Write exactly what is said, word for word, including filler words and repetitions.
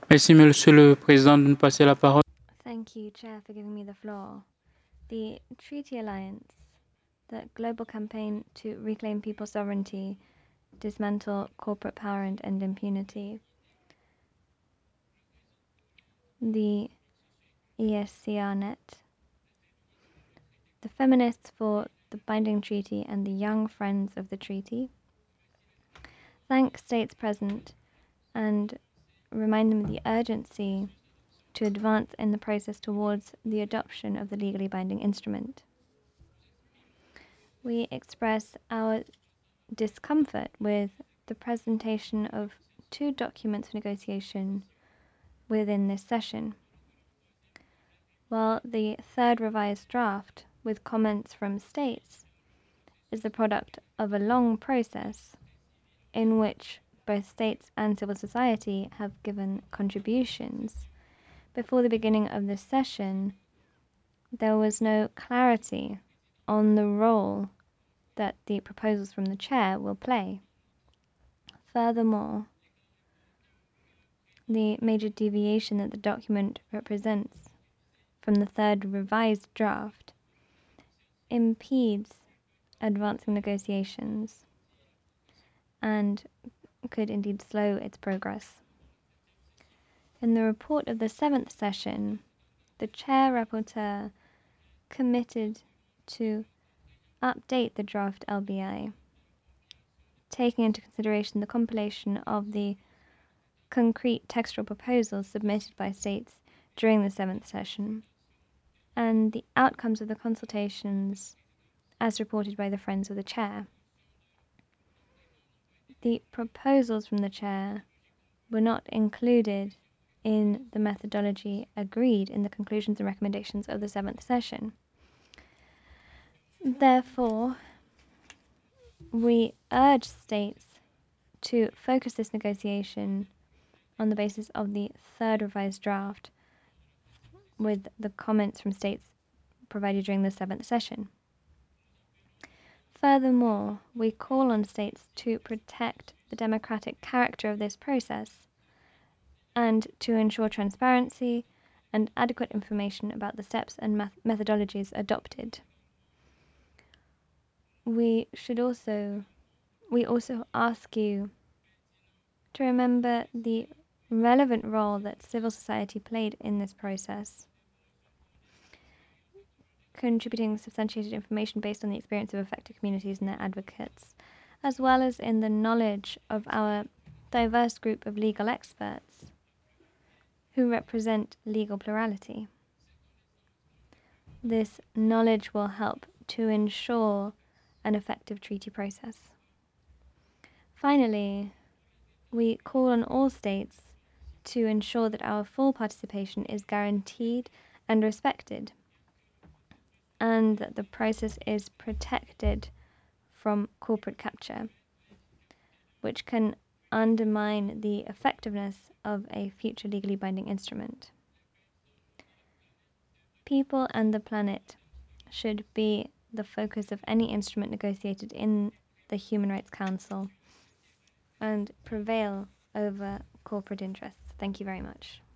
Merci, Monsieur le Président, de nous passer la parole. Thank you, Chair, for giving me the floor. The Treaty Alliance, the global campaign to reclaim people's sovereignty, dismantle corporate power and end impunity. The E S C R Net, the Feminists for the Binding Treaty and the Young Friends of the Treaty. Thank states present and remind them of the urgency to advance in the process towards the adoption of the legally binding instrument. We express our discomfort with the presentation of two documents of negotiation within this session. While the third revised draft, with comments from states, is the product of a long process in which both states and civil society have given contributions, before the beginning of this session, there was no clarity on the role that the proposals from the chair will play. Furthermore, the major deviation that the document represents from the third revised draft impedes advancing negotiations and could indeed slow its progress. In the report of the seventh session, the chair rapporteur committed to update the draft L B I, taking into consideration the compilation of the concrete textual proposals submitted by states during the seventh session, and the outcomes of the consultations as reported by the Friends of the Chair. The proposals from the Chair were not included in the methodology agreed in the conclusions and recommendations of the seventh session. Therefore, we urge states to focus this negotiation on the basis of the third revised draft with the comments from states provided during the seventh session. Furthermore, we call on states to protect the democratic character of this process and to ensure transparency and adequate information about the steps and met- methodologies adopted. We should also, we also ask you to remember the relevant role that civil society played in this process, contributing substantiated information based on the experience of affected communities and their advocates, as well as in the knowledge of our diverse group of legal experts who represent legal plurality. This knowledge will help to ensure an effective treaty process. Finally, we call on all states to ensure that our full participation is guaranteed and respected, and that the process is protected from corporate capture, which can undermine the effectiveness of a future legally binding instrument. People and the planet should be the focus of any instrument negotiated in the Human Rights Council and prevail over corporate interests. Thank you very much.